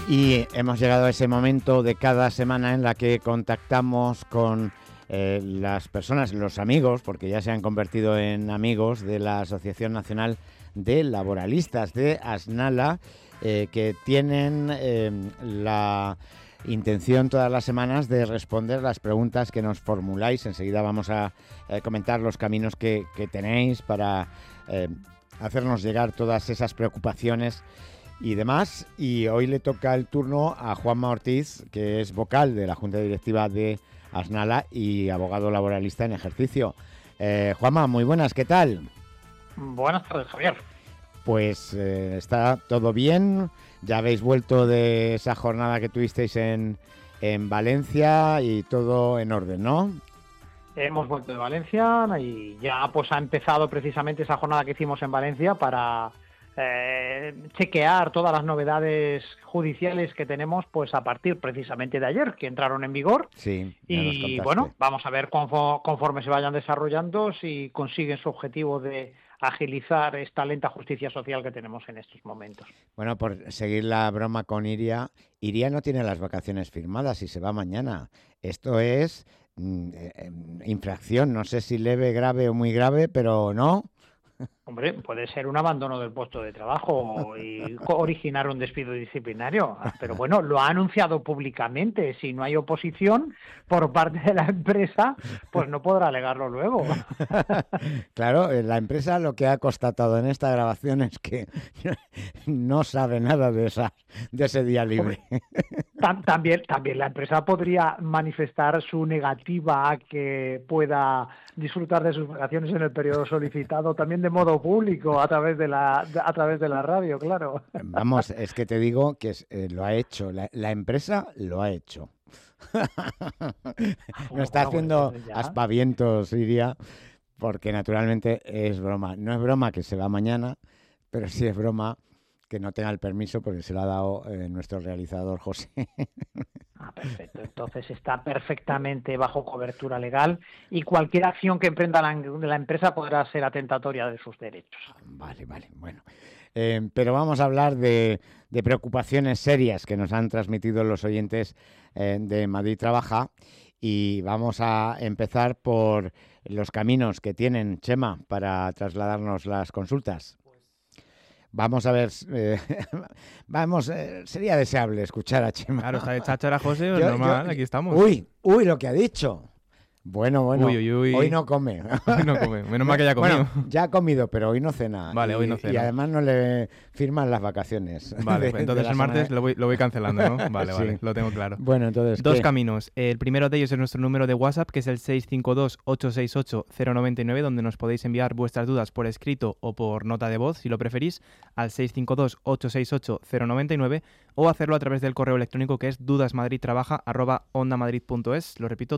Y hemos llegado a ese momento de cada semana en la que contactamos con las personas, los amigos, porque ya se han convertido en amigos de la Asociación Nacional de Laboralistas de Asnala, que tienen la intención todas las semanas de responder las preguntas que nos formuláis. Enseguida vamos a comentar los caminos que tenéis para hacernos llegar todas esas preocupaciones y demás. Y hoy le toca el turno a Juanma Ortiz, que es vocal de la Junta Directiva de Asnala y abogado laboralista en ejercicio. Juanma, muy buenas, ¿qué tal? Buenas tardes, Javier. Pues está todo bien. Ya habéis vuelto de esa jornada que tuvisteis en Valencia y todo en orden, ¿no? Hemos vuelto de Valencia y ya pues ha empezado precisamente esa jornada que hicimos en Valencia para chequear todas las novedades judiciales que tenemos pues a partir precisamente de ayer, que entraron en vigor. Sí, y bueno, vamos a ver conforme se vayan desarrollando si consiguen su objetivo de agilizar esta lenta justicia social que tenemos en estos momentos. Bueno, por seguir la broma con Iria no tiene las vacaciones firmadas y se va mañana. Esto es infracción, no sé si leve, grave o muy grave, pero no. Hombre, puede ser un abandono del puesto de trabajo y originar un despido disciplinario, pero bueno, lo ha anunciado públicamente. Si no hay oposición por parte de la empresa, pues no podrá alegarlo luego. Claro, la empresa lo que ha constatado en esta grabación es que no sabe nada de ese día libre. También la empresa podría manifestar su negativa a que pueda disfrutar de sus vacaciones en el periodo solicitado, también de modo público, a través de la radio, claro. Vamos, es que te digo que lo ha hecho, la empresa lo ha hecho. No está haciendo aspavientos, Iria, porque naturalmente es broma. No es broma que se va mañana, pero sí es broma que no tenga el permiso porque se lo ha dado nuestro realizador José. Perfecto. Entonces está perfectamente bajo cobertura legal y cualquier acción que emprenda la empresa podrá ser atentatoria de sus derechos. Vale, bueno. Pero vamos a hablar de preocupaciones serias que nos han transmitido los oyentes de Madrid Trabaja y vamos a empezar por los caminos que tienen, Chema, para trasladarnos las consultas. Vamos a ver, sería deseable escuchar a Chema. Claro, está de cháchara, José, normal, aquí estamos. Uy, lo que ha dicho. Bueno, uy. Hoy no come. Hoy no come, menos mal que ya ha comido. Bueno, ya ha comido, pero hoy no cena. Vale, hoy no cena. Y además no le firman las vacaciones. Vale, entonces el martes lo voy cancelando, ¿no? Vale, sí. Lo tengo claro. Bueno, entonces, Dos caminos. El primero de ellos es nuestro número de WhatsApp, que es el 652-868-099, donde nos podéis enviar vuestras dudas por escrito o por nota de voz, si lo preferís, al 652-868-099, o hacerlo a través del correo electrónico, que es dudasmadridtrabaja@ondamadrid.es. Lo repito,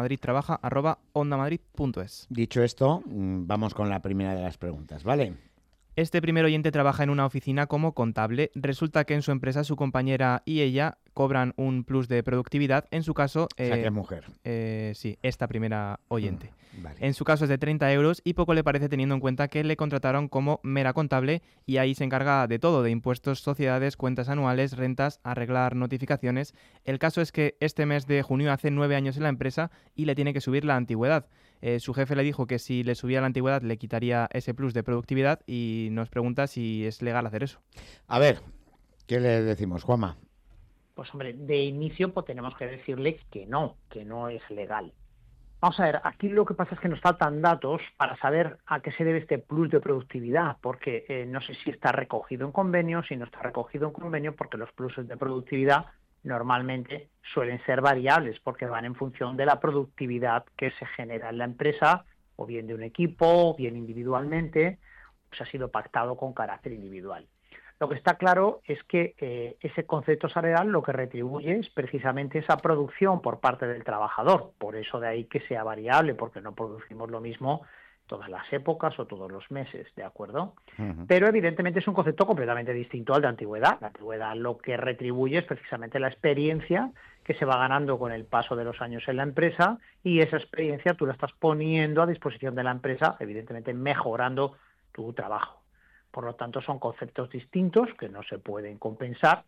dudasmadridtrabaja@ondamadrid.es. Dicho esto, vamos con la primera de las preguntas, ¿vale? Este primer oyente trabaja en una oficina como contable. Resulta que en su empresa su compañera y ella cobran un plus de productividad. En su caso... O sea, que es mujer. Sí, esta primera oyente. Vale. En su caso es de 30 euros y poco le parece teniendo en cuenta que le contrataron como mera contable y ahí se encarga de todo, de impuestos, sociedades, cuentas anuales, rentas, arreglar notificaciones. El caso es que este mes de junio hace 9 años en la empresa y le tiene que subir la antigüedad. Su jefe le dijo que si le subía la antigüedad le quitaría ese plus de productividad y nos pregunta si es legal hacer eso. A ver, ¿qué le decimos, Juanma? Pues hombre, de inicio pues tenemos que decirle que no es legal. Vamos a ver, aquí lo que pasa es que nos faltan datos para saber a qué se debe este plus de productividad, porque no sé si está recogido en convenio, si no está recogido en convenio, porque los pluses de productividad normalmente suelen ser variables, porque van en función de la productividad que se genera en la empresa, o bien de un equipo, o bien individualmente, pues ha sido pactado con carácter individual. Lo que está claro es que ese concepto salarial lo que retribuye es precisamente esa producción por parte del trabajador. Por eso de ahí que sea variable, porque no producimos lo mismo todas las épocas o todos los meses, ¿de acuerdo? Uh-huh. Pero evidentemente es un concepto completamente distinto al de antigüedad. La antigüedad lo que retribuye es precisamente la experiencia que se va ganando con el paso de los años en la empresa y esa experiencia tú la estás poniendo a disposición de la empresa, evidentemente mejorando tu trabajo. Por lo tanto, son conceptos distintos que no se pueden compensar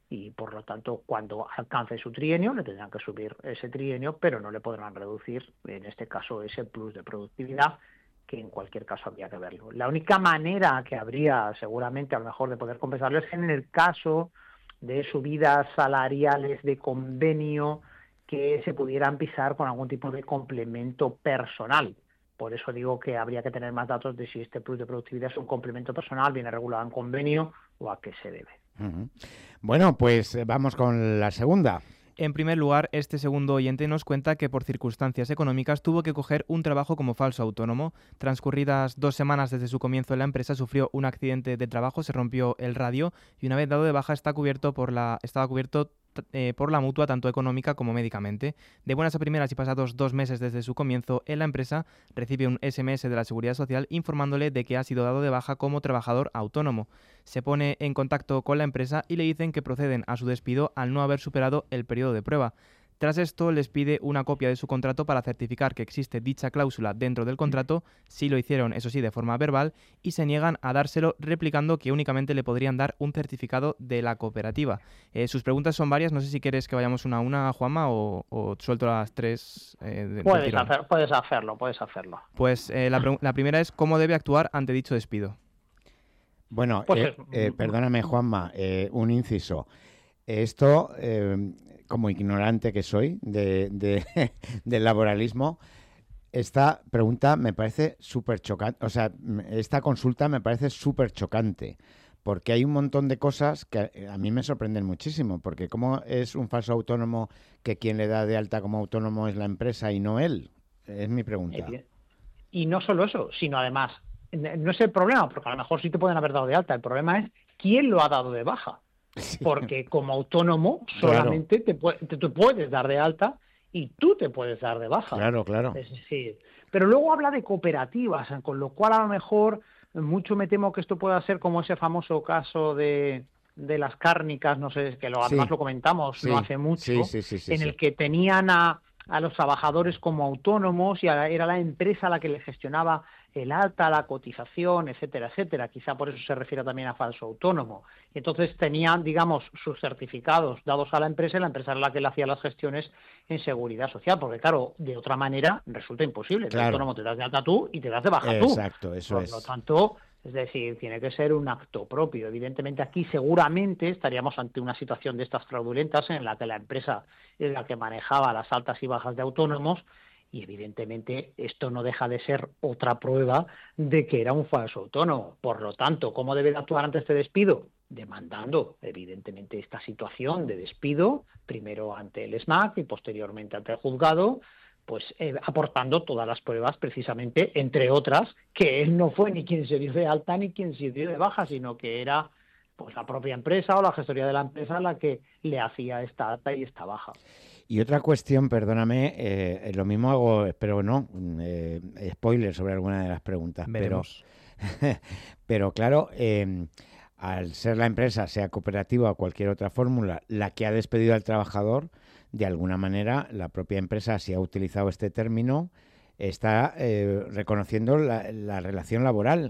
y por lo tanto cuando alcance su trienio le tendrán que subir ese trienio, pero no le podrán reducir en este caso ese plus de productividad, que en cualquier caso habría que verlo. La única manera que habría seguramente a lo mejor de poder compensarlo es en el caso de subidas salariales de convenio que se pudieran pisar con algún tipo de complemento personal. Por eso digo que habría que tener más datos de si este plus de productividad es un complemento personal, viene regulado en convenio o a qué se debe. Uh-huh. Bueno, pues vamos con la segunda. En primer lugar, este segundo oyente nos cuenta que por circunstancias económicas tuvo que coger un trabajo como falso autónomo. Transcurridas 2 semanas desde su comienzo en la empresa, sufrió un accidente de trabajo, se rompió el radio y una vez dado de baja estaba cubierto por la mutua, tanto económica como médicamente. De buenas a primeras y pasados 2 meses desde su comienzo en la empresa, recibe un SMS de la Seguridad Social informándole de que ha sido dado de baja como trabajador autónomo. Se pone en contacto con la empresa y le dicen que proceden a su despido al no haber superado el periodo de prueba. Tras esto, les pide una copia de su contrato para certificar que existe dicha cláusula dentro del contrato. Sí lo hicieron, eso sí, de forma verbal, y se niegan a dárselo, replicando que únicamente le podrían dar un certificado de la cooperativa. Sus preguntas son varias, no sé si quieres que vayamos una a una, Juanma, o suelto las tres Puedes hacerlo. Pues la primera es ¿cómo debe actuar ante dicho despido? Bueno, perdóname, Juanma, un inciso. Esto, como ignorante que soy del laboralismo, esta pregunta me parece súper chocante, o sea, esta consulta me parece súper chocante, porque hay un montón de cosas que a mí me sorprenden muchísimo, porque ¿cómo es un falso autónomo que quien le da de alta como autónomo es la empresa y no él? Es mi pregunta. Y no solo eso, sino además, no es el problema, porque a lo mejor sí te pueden haber dado de alta, el problema es quién lo ha dado de baja. Sí. Porque como autónomo solamente tú puedes dar de alta y tú te puedes dar de baja. Claro. Es decir, pero luego habla de cooperativas, con lo cual a lo mejor mucho me temo que esto pueda ser como ese famoso caso de las cárnicas, no sé, que además lo comentamos no hace mucho, en el que tenían a los trabajadores como autónomos y era la empresa la que les gestionaba el alta, la cotización, etcétera, etcétera. Quizá por eso se refiere también a falso autónomo. Entonces tenían, digamos, sus certificados dados a la empresa y la empresa era la que le hacía las gestiones en seguridad social, porque claro, de otra manera resulta imposible. Claro. De autónomo te das de alta tú y te das de baja tú. Exacto, eso es. Por lo tanto, es decir, tiene que ser un acto propio. Evidentemente aquí seguramente estaríamos ante una situación de estas fraudulentas en la que la empresa es la que manejaba las altas y bajas de autónomos y evidentemente esto no deja de ser otra prueba de que era un falso autónomo. Por lo tanto, ¿cómo debe de actuar ante este despido? Demandando evidentemente esta situación de despido, primero ante el SMAC y posteriormente ante el juzgado, pues aportando todas las pruebas precisamente, entre otras, que él no fue ni quien se dio de alta ni quien se dio de baja, sino que era pues la propia empresa o la gestoría de la empresa la que le hacía esta alta y esta baja. Y otra cuestión, perdóname, lo mismo hago, espero no, spoiler sobre alguna de las preguntas, pero claro, al ser la empresa, sea cooperativa o cualquier otra fórmula, la que ha despedido al trabajador, de alguna manera la propia empresa, si ha utilizado este término, está reconociendo la relación laboral.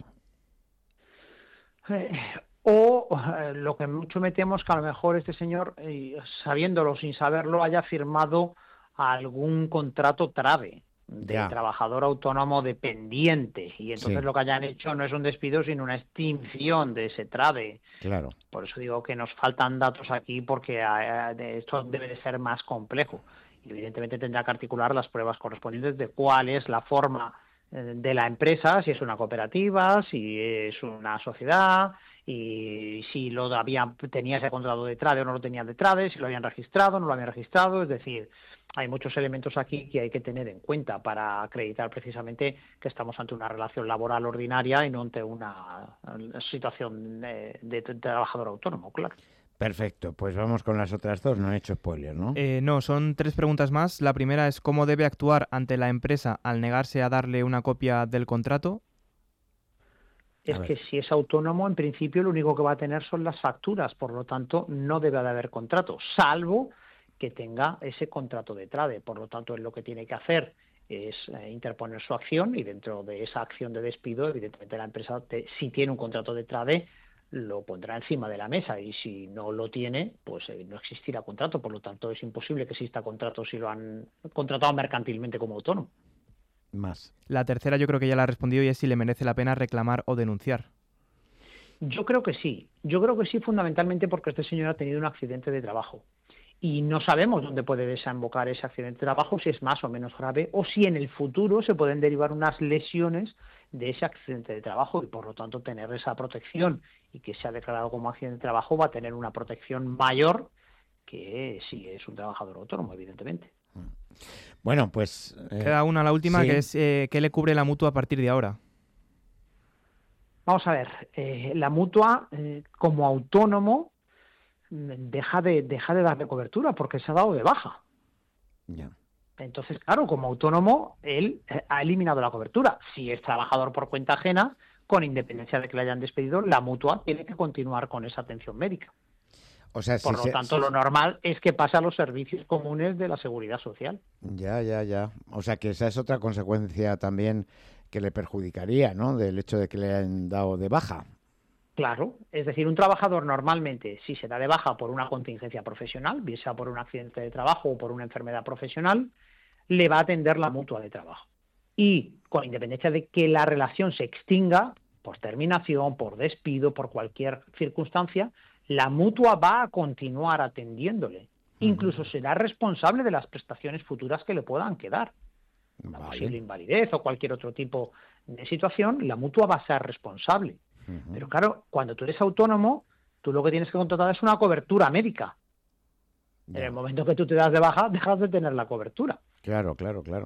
O lo que mucho me temo es que a lo mejor este señor, sabiéndolo sin saberlo, haya firmado algún contrato trave de trabajador autónomo dependiente y entonces lo que hayan hecho no es un despido sino una extinción de ese trave. Claro. Por eso digo que nos faltan datos aquí porque esto debe de ser más complejo y evidentemente tendrá que articular las pruebas correspondientes de cuál es la forma de la empresa, si es una cooperativa, si es una sociedad y si tenía ese contrato de trade o no lo tenía de trade, si lo habían registrado o no lo habían registrado, es decir, hay muchos elementos aquí que hay que tener en cuenta para acreditar precisamente que estamos ante una relación laboral ordinaria y no ante una situación de trabajador autónomo, claro. Perfecto, pues vamos con las otras dos, no he hecho spoiler, ¿no? No, son 3 preguntas más. La primera es ¿cómo debe actuar ante la empresa al negarse a darle una copia del contrato? Es que si es autónomo, en principio lo único que va a tener son las facturas, por lo tanto no debe de haber contrato, salvo que tenga ese contrato de trade. Por lo tanto, él lo que tiene que hacer es interponer su acción y dentro de esa acción de despido, evidentemente la empresa, si tiene un contrato de trade, lo pondrá encima de la mesa, y si no lo tiene, pues no existirá contrato. Por lo tanto, es imposible que exista contrato si lo han contratado mercantilmente como autónomo. Más. La tercera yo creo que ya la ha respondido, y es si le merece la pena reclamar o denunciar. Yo creo que sí, fundamentalmente porque este señor ha tenido un accidente de trabajo y no sabemos dónde puede desembocar ese accidente de trabajo, si es más o menos grave, o si en el futuro se pueden derivar unas lesiones de ese accidente de trabajo, y por lo tanto tener esa protección, y que se ha declarado como accidente de trabajo va a tener una protección mayor que si es un trabajador autónomo, evidentemente. Bueno, pues... Queda una, la última, sí. que es ¿qué le cubre la mutua a partir de ahora? Vamos a ver, la mutua como autónomo deja de darle cobertura porque se ha dado de baja. Ya. Entonces, claro, como autónomo, él ha eliminado la cobertura. Si es trabajador por cuenta ajena, con independencia de que le hayan despedido, la mutua tiene que continuar con esa atención médica. O sea, por lo tanto, lo normal es que pase a los servicios comunes de la Seguridad Social. Ya. O sea, que esa es otra consecuencia también que le perjudicaría, ¿no? Del hecho de que le hayan dado de baja. Claro, es decir, un trabajador normalmente, si se da de baja por una contingencia profesional, bien sea por un accidente de trabajo o por una enfermedad profesional, le va a atender la mutua de trabajo. Y con independencia de que la relación se extinga, por terminación, por despido, por cualquier circunstancia, la mutua va a continuar atendiéndole. Incluso será responsable de las prestaciones futuras que le puedan quedar. Una posible invalidez o cualquier otro tipo de situación, la mutua va a ser responsable. Pero claro, cuando tú eres autónomo, tú lo que tienes que contratar es una cobertura médica. En el momento que tú te das de baja, dejas de tener la cobertura. Claro.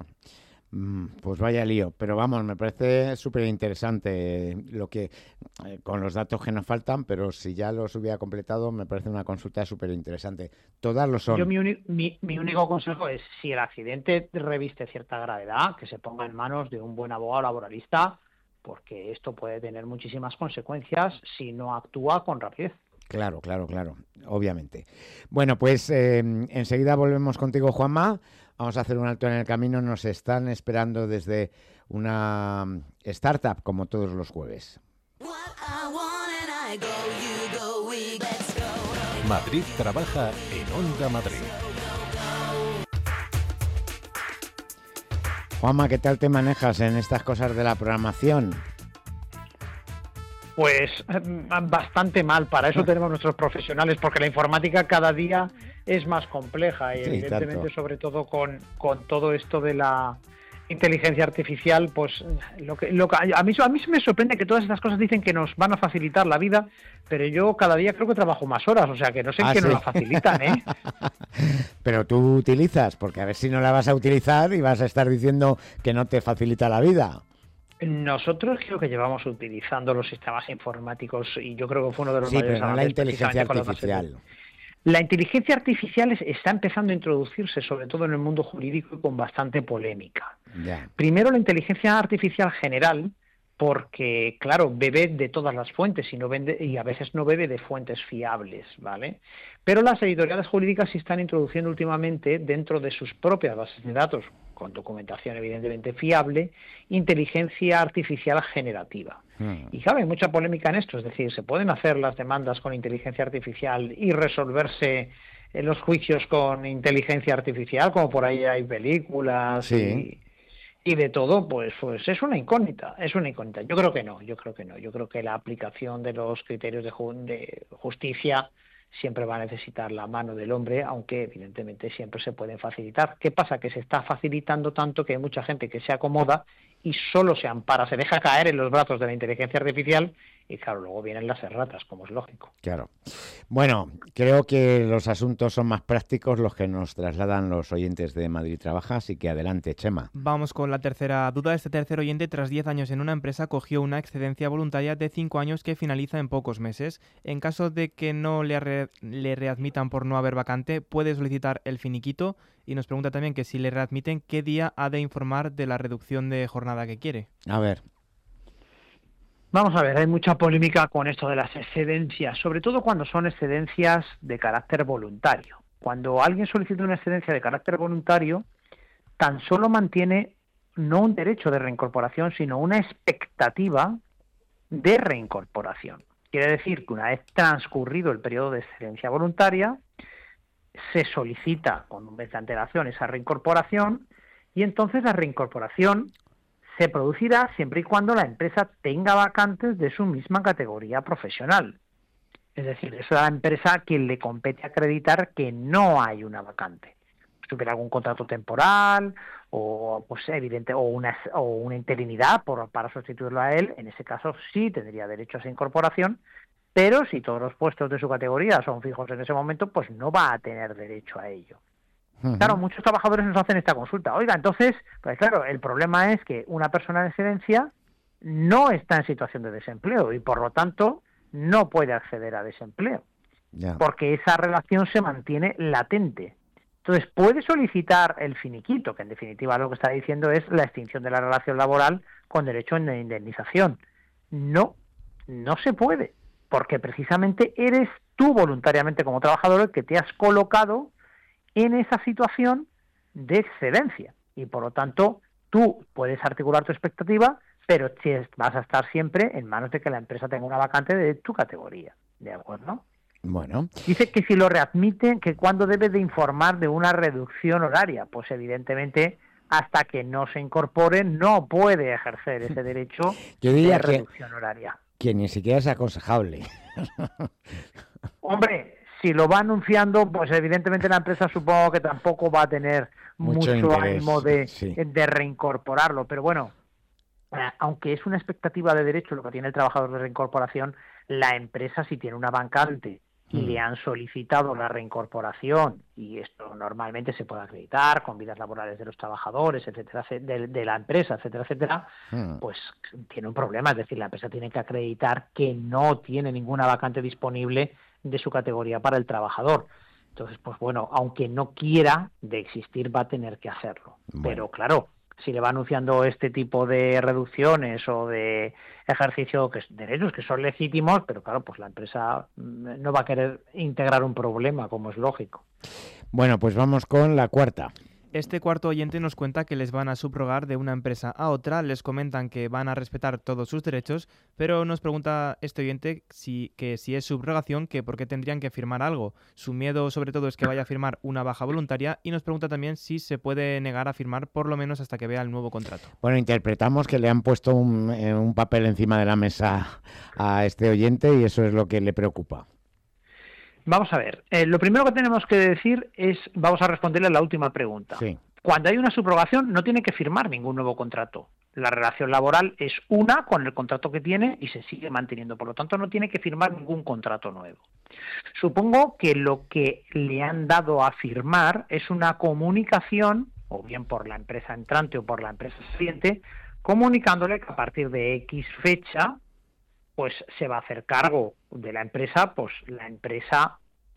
Pues vaya lío, pero vamos, me parece súper interesante lo que, con los datos que nos faltan, pero si ya los hubiera completado, me parece una consulta súper interesante. Todas lo son. Yo mi único consejo es, si el accidente reviste cierta gravedad, que se ponga en manos de un buen abogado laboralista, porque esto puede tener muchísimas consecuencias si no actúa con rapidez. Claro, obviamente. Bueno, pues enseguida volvemos contigo, Juanma. Vamos a hacer un alto en el camino. Nos están esperando desde una startup, como todos los jueves. Madrid trabaja en Onda Madrid. Juanma, ¿qué tal te manejas en estas cosas de la programación? Pues bastante mal, para eso tenemos nuestros profesionales, porque la informática cada día es más compleja y evidentemente tanto. Sobre todo con todo esto de la inteligencia artificial, pues a mí me sorprende que todas estas cosas dicen que nos van a facilitar la vida, pero yo cada día creo que trabajo más horas, o sea que no sé en qué nos la facilitan, ¿eh? Pero tú utilizas, porque a ver si no la vas a utilizar y vas a estar diciendo que no te facilita la vida. Nosotros creo que llevamos utilizando los sistemas informáticos y yo creo que fue uno de los mayores pero no la inteligencia artificial. La inteligencia artificial está empezando a introducirse, sobre todo en el mundo jurídico, y con bastante polémica. Ya. Primero, la inteligencia artificial general, porque, claro, bebe de todas las fuentes y a veces no bebe de fuentes fiables, ¿vale? Pero las editoriales jurídicas sí están introduciendo últimamente, dentro de sus propias bases de datos, con documentación evidentemente fiable, inteligencia artificial generativa. Y claro, hay mucha polémica en esto, es decir, se pueden hacer las demandas con inteligencia artificial y resolverse en los juicios con inteligencia artificial, como por ahí hay películas y de todo, pues es una incógnita, Yo creo que no. Yo creo que la aplicación de los criterios de justicia siempre va a necesitar la mano del hombre, aunque evidentemente siempre se pueden facilitar. ¿Qué pasa? Que se está facilitando tanto que hay mucha gente que se acomoda y solo se ampara, se deja caer en los brazos de la inteligencia artificial y claro, luego vienen las erratas, como es lógico. Claro. Bueno, creo que los asuntos son más prácticos los que nos trasladan los oyentes de Madrid Trabaja, así que adelante, Chema. Vamos con la tercera duda. Este tercer oyente, tras 10 años en una empresa, cogió una excedencia voluntaria de 5 años que finaliza en pocos meses. En caso de que no le readmitan por no haber vacante, puede solicitar el finiquito y nos pregunta también que si le readmiten, ¿qué día ha de informar de la reducción de jornada que quiere? A ver. Vamos a ver, hay mucha polémica con esto de las excedencias, sobre todo cuando son excedencias de carácter voluntario. Cuando alguien solicita una excedencia de carácter voluntario, tan solo mantiene no un derecho de reincorporación, sino una expectativa de reincorporación. Quiere decir que una vez transcurrido el periodo de excedencia voluntaria, se solicita con un mes de antelación esa reincorporación y entonces la reincorporación se producirá siempre y cuando la empresa tenga vacantes de su misma categoría profesional. Es decir, es a la empresa a quien le compete acreditar que no hay una vacante. Si hubiera algún contrato temporal o pues evidente o una interinidad para sustituirlo a él, en ese caso sí tendría derecho a esa incorporación, pero si todos los puestos de su categoría son fijos en ese momento, pues no va a tener derecho a ello. Uh-huh. Claro, muchos trabajadores nos hacen esta consulta. Oiga, entonces, pues claro, el problema es que una persona en excedencia no está en situación de desempleo y por lo tanto no puede acceder a desempleo, porque esa relación se mantiene latente. Entonces, puede solicitar el finiquito, que en definitiva lo que está diciendo es la extinción de la relación laboral con derecho a indemnización. No se puede, porque precisamente eres tú voluntariamente como trabajador el que te has colocado en esa situación de excedencia y por lo tanto tú puedes articular tu expectativa, pero vas a estar siempre en manos de que la empresa tenga una vacante de tu categoría, ¿de acuerdo? Bueno. Dice que si lo readmiten, que cuándo debe de informar de una reducción horaria, pues evidentemente hasta que no se incorpore no puede ejercer ese derecho de reducción horaria. Que ni siquiera es aconsejable. Hombre, si lo va anunciando, pues evidentemente la empresa supongo que tampoco va a tener mucho ánimo de reincorporarlo, pero bueno, aunque es una expectativa de derecho lo que tiene el trabajador de reincorporación, la empresa si tiene una vacante y le han solicitado la reincorporación, y esto normalmente se puede acreditar con vidas laborales de los trabajadores, etcétera, de la empresa, etcétera, etcétera, pues tiene un problema, es decir, la empresa tiene que acreditar que no tiene ninguna vacante disponible de su categoría para el trabajador. Entonces, pues bueno, aunque no quiera de existir, va a tener que hacerlo. Bueno. Pero claro, si le va anunciando este tipo de reducciones o de ejercicio derechos que son legítimos, pero claro, pues la empresa no va a querer integrar un problema, como es lógico. Bueno, pues vamos con la cuarta. Este cuarto oyente nos cuenta que les van a subrogar de una empresa a otra, les comentan que van a respetar todos sus derechos, pero nos pregunta este oyente si es subrogación, que por qué tendrían que firmar algo. Su miedo sobre todo es que vaya a firmar una baja voluntaria y nos pregunta también si se puede negar a firmar por lo menos hasta que vea el nuevo contrato. Bueno, interpretamos que le han puesto un papel encima de la mesa a este oyente y eso es lo que le preocupa. Vamos a ver, lo primero que tenemos que decir es, vamos a responderle a la última pregunta. Sí. Cuando hay una subrogación no tiene que firmar ningún nuevo contrato. La relación laboral es una con el contrato que tiene y se sigue manteniendo, por lo tanto no tiene que firmar ningún contrato nuevo. Supongo que lo que le han dado a firmar es una comunicación, o bien por la empresa entrante o por la empresa saliente, comunicándole que a partir de X fecha pues se va a hacer cargo de la empresa, pues la empresa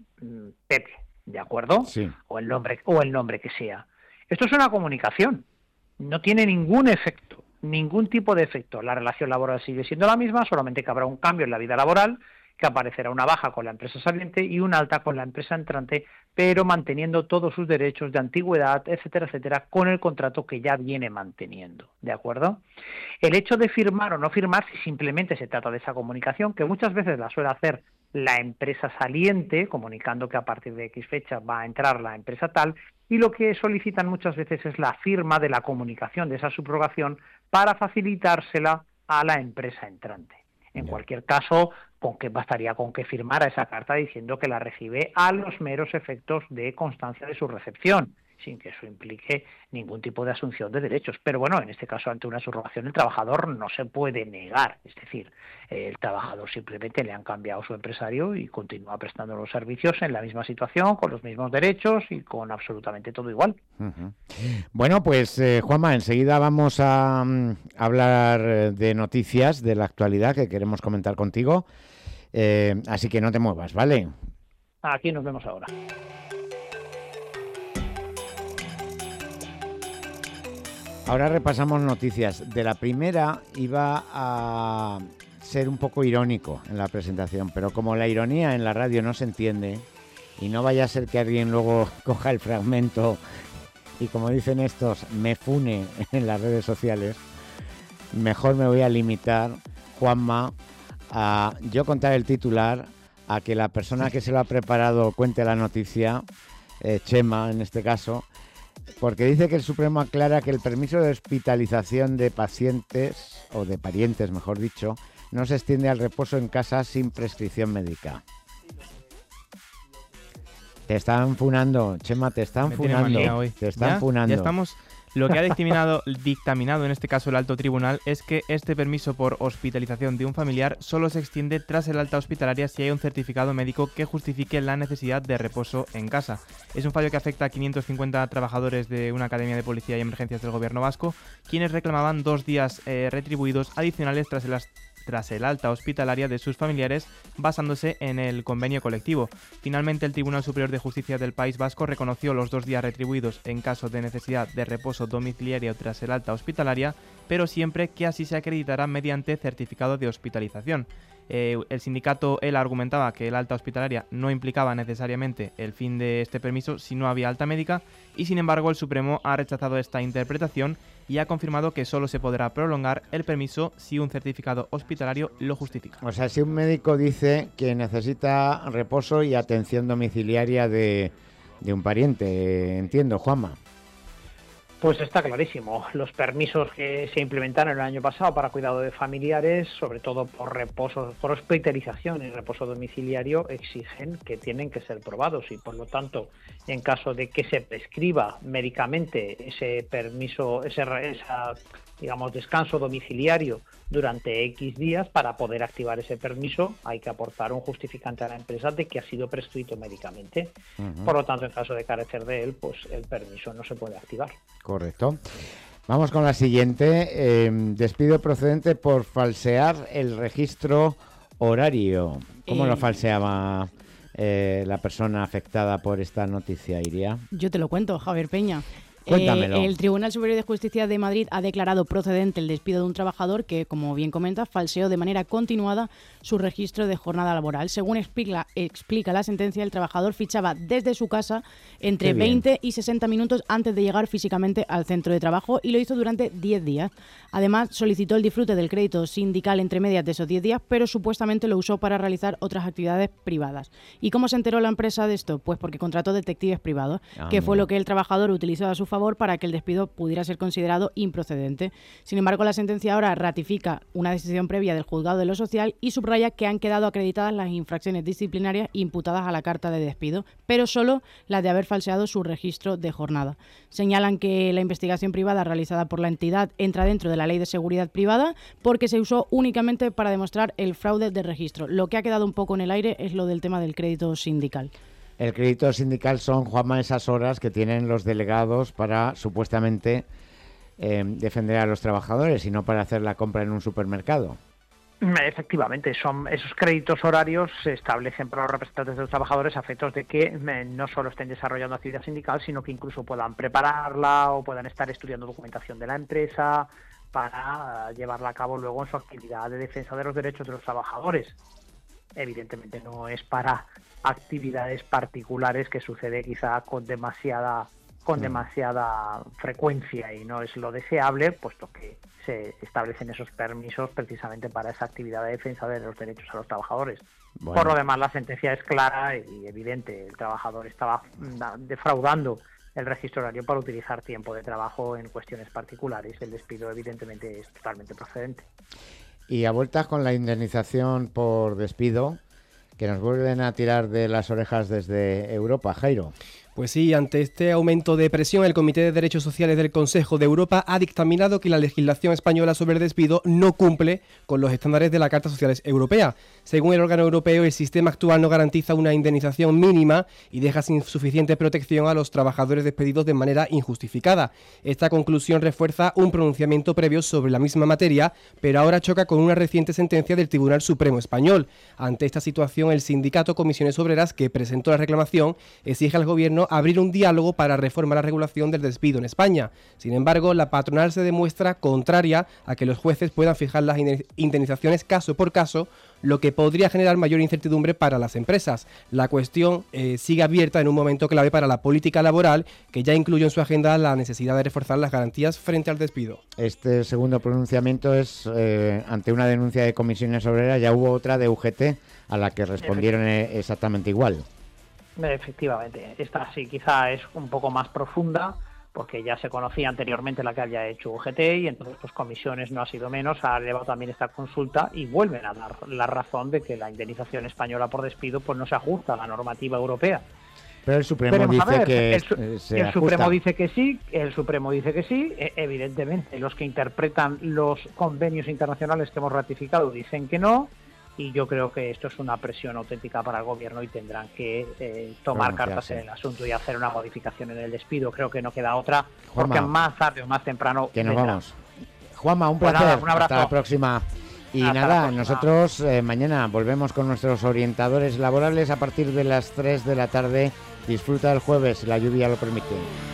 Pepe, ¿de acuerdo? Sí. O el nombre que sea. Esto es una comunicación, no tiene ningún efecto, ningún tipo de efecto. La relación laboral sigue siendo la misma, solamente que habrá un cambio en la vida laboral, que aparecerá una baja con la empresa saliente y una alta con la empresa entrante, pero manteniendo todos sus derechos de antigüedad, etcétera, etcétera, con el contrato que ya viene manteniendo, ¿de acuerdo? El hecho de firmar o no firmar, si simplemente se trata de esa comunicación, que muchas veces la suele hacer la empresa saliente, comunicando que a partir de X fecha va a entrar la empresa tal, y lo que solicitan muchas veces es la firma de la comunicación de esa subrogación para facilitársela a la empresa entrante. En cualquier caso, bastaría con que firmara esa carta diciendo que la recibe a los meros efectos de constancia de su recepción, sin que eso implique ningún tipo de asunción de derechos. Pero bueno, en este caso, ante una subrogación, el trabajador no se puede negar. Es decir, el trabajador simplemente le han cambiado su empresario y continúa prestando los servicios en la misma situación, con los mismos derechos y con absolutamente todo igual. Uh-huh. Bueno, pues Juanma, enseguida vamos a hablar de noticias de la actualidad que queremos comentar contigo. Así que no te muevas, ¿vale? Aquí nos vemos ahora. Ahora repasamos noticias. De la primera iba a ser un poco irónico en la presentación, pero como la ironía en la radio no se entiende y no vaya a ser que alguien luego coja el fragmento y, como dicen estos, me fune en las redes sociales, mejor me voy a limitar, Juanma, a yo contar el titular, a que la persona que se lo ha preparado cuente la noticia, Chema en este caso, porque dice que el Supremo aclara que el permiso de hospitalización de pacientes, o de parientes mejor dicho, no se extiende al reposo en casa sin prescripción médica. Te están funando, Chema, te están funando. Te están funando. Ya estamos. Lo que ha dictaminado en este caso el alto tribunal es que este permiso por hospitalización de un familiar solo se extiende tras el alta hospitalaria si hay un certificado médico que justifique la necesidad de reposo en casa. Es un fallo que afecta a 550 trabajadores de una academia de policía y emergencias del gobierno vasco, quienes reclamaban 2 días retribuidos adicionales tras el alta hospitalaria de sus familiares, basándose en el convenio colectivo. Finalmente, el Tribunal Superior de Justicia del País Vasco reconoció los 2 días retribuidos en caso de necesidad de reposo domiciliario tras el alta hospitalaria, pero siempre que así se acreditará mediante certificado de hospitalización. El sindicato ELA argumentaba que el alta hospitalaria no implicaba necesariamente el fin de este permiso si no había alta médica, y sin embargo el Supremo ha rechazado esta interpretación y ha confirmado que solo se podrá prolongar el permiso si un certificado hospitalario lo justifica. O sea, si un médico dice que necesita reposo y atención domiciliaria de un pariente, entiendo, Juanma. Pues está clarísimo. Los permisos que se implementaron el año pasado para cuidado de familiares, sobre todo por reposo, por hospitalización y reposo domiciliario, exigen que tienen que ser probados y, por lo tanto, en caso de que se prescriba médicamente ese permiso, digamos, descanso domiciliario durante X días, para poder activar ese permiso hay que aportar un justificante a la empresa de que ha sido prescrito médicamente. Uh-huh. Por lo tanto, en caso de carecer de él, pues el permiso no se puede activar. Correcto. Vamos con la siguiente. Despido procedente por falsear el registro horario. ¿Cómo lo falseaba la persona afectada por esta noticia, Iria? Yo te lo cuento, Javier Peña. Cuéntamelo. El Tribunal Superior de Justicia de Madrid ha declarado procedente el despido de un trabajador que, como bien comenta, falseó de manera continuada su registro de jornada laboral. Según explica la sentencia, el trabajador fichaba desde su casa entre 20 y 60 minutos antes de llegar físicamente al centro de trabajo, y lo hizo durante 10 días. Además, solicitó el disfrute del crédito sindical entre medias de esos 10 días, pero supuestamente lo usó para realizar otras actividades privadas. ¿Y cómo se enteró la empresa de esto? Pues porque contrató detectives privados, que fue lo que el trabajador utilizó a su favor para que el despido pudiera ser considerado improcedente. Sin embargo, la sentencia ahora ratifica una decisión previa del Juzgado de lo Social y subraya que han quedado acreditadas las infracciones disciplinarias imputadas a la carta de despido, pero solo las de haber falseado su registro de jornada. Señalan que la investigación privada realizada por la entidad entra dentro de la Ley de Seguridad Privada porque se usó únicamente para demostrar el fraude de registro. Lo que ha quedado un poco en el aire es lo del tema del crédito sindical. El crédito sindical son, Juanma, esas horas que tienen los delegados para supuestamente defender a los trabajadores y no para hacer la compra en un supermercado. Efectivamente, son esos créditos horarios se establecen para los representantes de los trabajadores a efectos de que no solo estén desarrollando actividad sindical, sino que incluso puedan prepararla o puedan estar estudiando documentación de la empresa para llevarla a cabo luego en su actividad de defensa de los derechos de los trabajadores. Evidentemente no es para actividades particulares, que sucede quizá con demasiada frecuencia y no es lo deseable, puesto que se establecen esos permisos precisamente para esa actividad de defensa de los derechos a los trabajadores. Bueno. Por lo demás, la sentencia es clara y evidente. El trabajador estaba defraudando el registro horario para utilizar tiempo de trabajo en cuestiones particulares. El despido evidentemente es totalmente procedente. Y a vueltas con la indemnización por despido, que nos vuelven a tirar de las orejas desde Europa, Jairo. Pues sí, ante este aumento de presión, el Comité de Derechos Sociales del Consejo de Europa ha dictaminado que la legislación española sobre el despido no cumple con los estándares de la Carta Sociales Europea. Según el órgano europeo, el sistema actual no garantiza una indemnización mínima y deja sin suficiente protección a los trabajadores despedidos de manera injustificada. Esta conclusión refuerza un pronunciamiento previo sobre la misma materia, pero ahora choca con una reciente sentencia del Tribunal Supremo Español. Ante esta situación, el sindicato Comisiones Obreras, que presentó la reclamación, exige al Gobierno gobierno abrir un diálogo para reformar la regulación del despido en España. Sin embargo, la patronal se demuestra contraria a que los jueces puedan fijar las indemnizaciones caso por caso, lo que podría generar mayor incertidumbre para las empresas. La cuestión sigue abierta en un momento clave para la política laboral, que ya incluye en su agenda la necesidad de reforzar las garantías frente al despido. Este segundo pronunciamiento es ante una denuncia de Comisiones Obreras. Ya hubo otra de UGT a la que respondieron exactamente igual. Efectivamente, esta sí quizá es un poco más profunda, porque ya se conocía anteriormente la que había hecho UGT y entonces pues Comisiones no ha sido menos, ha elevado también esta consulta y vuelven a dar la razón de que la indemnización española por despido pues no se ajusta a la normativa europea. Pero el Supremo dice que el Supremo dice que sí, evidentemente los que interpretan los convenios internacionales que hemos ratificado dicen que no. Y yo creo que esto es una presión auténtica para el gobierno y tendrán que tomar cartas en el asunto y hacer una modificación en el despido. Creo que no queda otra, porque más tarde o más temprano... Que nos vamos. Juanma, un placer. Nada, un abrazo. Hasta la próxima. Y nada, nosotros mañana volvemos con nuestros orientadores laborales a partir de las 3 de la tarde. Disfruta el jueves, si la lluvia lo permite.